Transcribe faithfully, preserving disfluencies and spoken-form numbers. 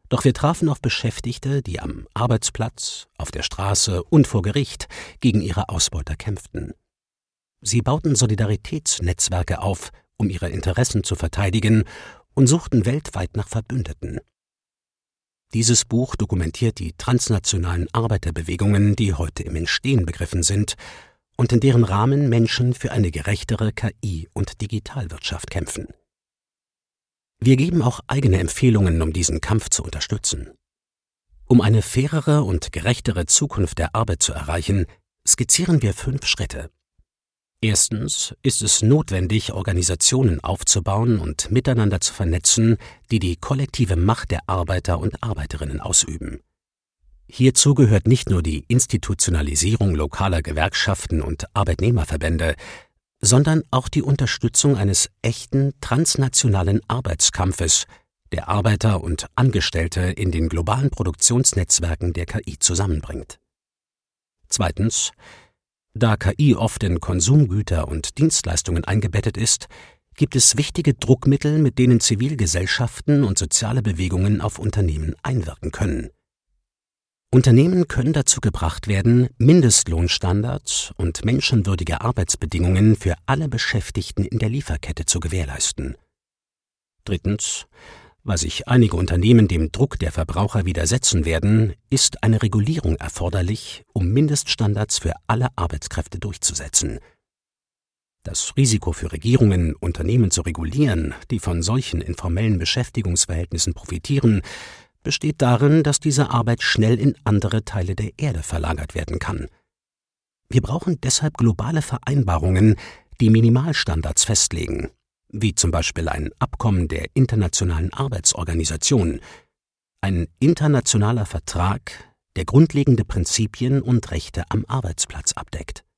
Doch wir trafen auf Beschäftigte, die am Arbeitsplatz, auf der Straße und vor Gericht gegen ihre Ausbeuter kämpften. Sie bauten Solidaritätsnetzwerke auf, um ihre Interessen zu verteidigen, und suchten weltweit nach Verbündeten. Dieses Buch dokumentiert die transnationalen Arbeiterbewegungen, die heute im Entstehen begriffen sind und in deren Rahmen Menschen für eine gerechtere K I- und Digitalwirtschaft kämpfen. Wir geben auch eigene Empfehlungen, um diesen Kampf zu unterstützen. Um eine fairere und gerechtere Zukunft der Arbeit zu erreichen, skizzieren wir fünf Schritte. Erstens ist es notwendig, Organisationen aufzubauen und miteinander zu vernetzen, die die kollektive Macht der Arbeiter und Arbeiterinnen ausüben. Hierzu gehört nicht nur die Institutionalisierung lokaler Gewerkschaften und Arbeitnehmerverbände, sondern auch die Unterstützung eines echten transnationalen Arbeitskampfes, der Arbeiter und Angestellte in den globalen Produktionsnetzwerken der K I zusammenbringt. Zweitens: Da K I oft in Konsumgüter und Dienstleistungen eingebettet ist, gibt es wichtige Druckmittel, mit denen Zivilgesellschaften und soziale Bewegungen auf Unternehmen einwirken können. Unternehmen können dazu gebracht werden, Mindestlohnstandards und menschenwürdige Arbeitsbedingungen für alle Beschäftigten in der Lieferkette zu gewährleisten. Drittens: Weil sich einige Unternehmen dem Druck der Verbraucher widersetzen werden, ist eine Regulierung erforderlich, um Mindeststandards für alle Arbeitskräfte durchzusetzen. Das Risiko für Regierungen, Unternehmen zu regulieren, die von solchen informellen Beschäftigungsverhältnissen profitieren, besteht darin, dass diese Arbeit schnell in andere Teile der Erde verlagert werden kann. Wir brauchen deshalb globale Vereinbarungen, die Minimalstandards festlegen, wie zum Beispiel ein Abkommen der Internationalen Arbeitsorganisation, ein internationaler Vertrag, der grundlegende Prinzipien und Rechte am Arbeitsplatz abdeckt.